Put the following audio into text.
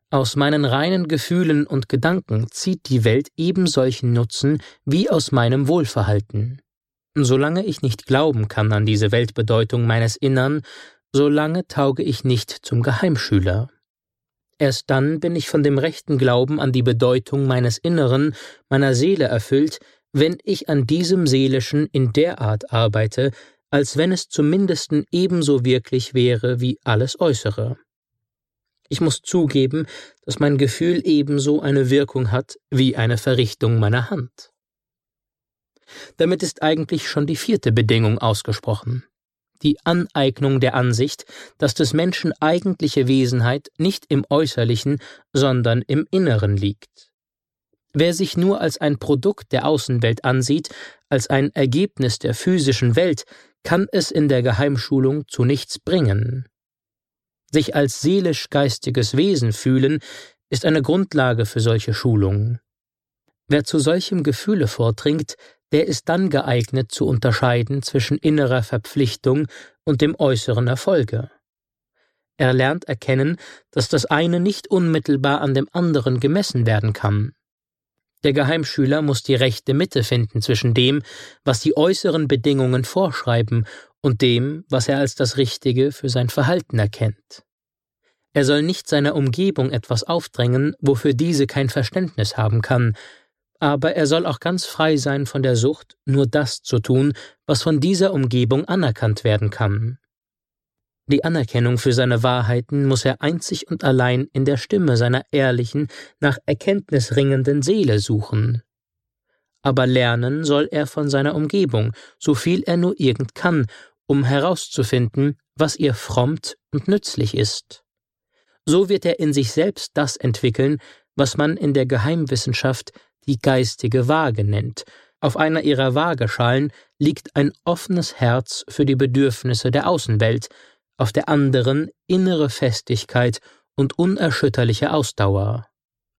Aus meinen reinen Gefühlen und Gedanken zieht die Welt ebensolchen Nutzen wie aus meinem Wohlverhalten. Solange ich nicht glauben kann an diese Weltbedeutung meines Innern, solange tauge ich nicht zum Geheimschüler. Erst dann bin ich von dem rechten Glauben an die Bedeutung meines Inneren, meiner Seele erfüllt, wenn ich an diesem Seelischen in der Art arbeite, als wenn es zum Mindesten ebenso wirklich wäre wie alles Äußere. Ich muss zugeben, dass mein Gefühl ebenso eine Wirkung hat wie eine Verrichtung meiner Hand. Damit ist eigentlich schon die 4. Bedingung ausgesprochen: die Aneignung der Ansicht, dass des Menschen eigentliche Wesenheit nicht im Äußerlichen, sondern im Inneren liegt. Wer sich nur als ein Produkt der Außenwelt ansieht, als ein Ergebnis der physischen Welt, kann es in der Geheimschulung zu nichts bringen. Sich als seelisch-geistiges Wesen fühlen, ist eine Grundlage für solche Schulung. Wer zu solchem Gefühle vordringt, der ist dann geeignet zu unterscheiden zwischen innerer Verpflichtung und dem äußeren Erfolge. Er lernt erkennen, dass das eine nicht unmittelbar an dem anderen gemessen werden kann. Der Geheimschüler muss die rechte Mitte finden zwischen dem, was die äußeren Bedingungen vorschreiben, und dem, was er als das Richtige für sein Verhalten erkennt. Er soll nicht seiner Umgebung etwas aufdrängen, wofür diese kein Verständnis haben kann, aber er soll auch ganz frei sein von der Sucht, nur das zu tun, was von dieser Umgebung anerkannt werden kann. Die Anerkennung für seine Wahrheiten muss er einzig und allein in der Stimme seiner ehrlichen, nach Erkenntnis ringenden Seele suchen. Aber lernen soll er von seiner Umgebung, so viel er nur irgend kann, um herauszufinden, was ihr frommt und nützlich ist. So wird er in sich selbst das entwickeln, was man in der Geheimwissenschaft die geistige Waage nennt. Auf einer ihrer Waageschalen liegt ein offenes Herz für die Bedürfnisse der Außenwelt, auf der anderen innere Festigkeit und unerschütterliche Ausdauer.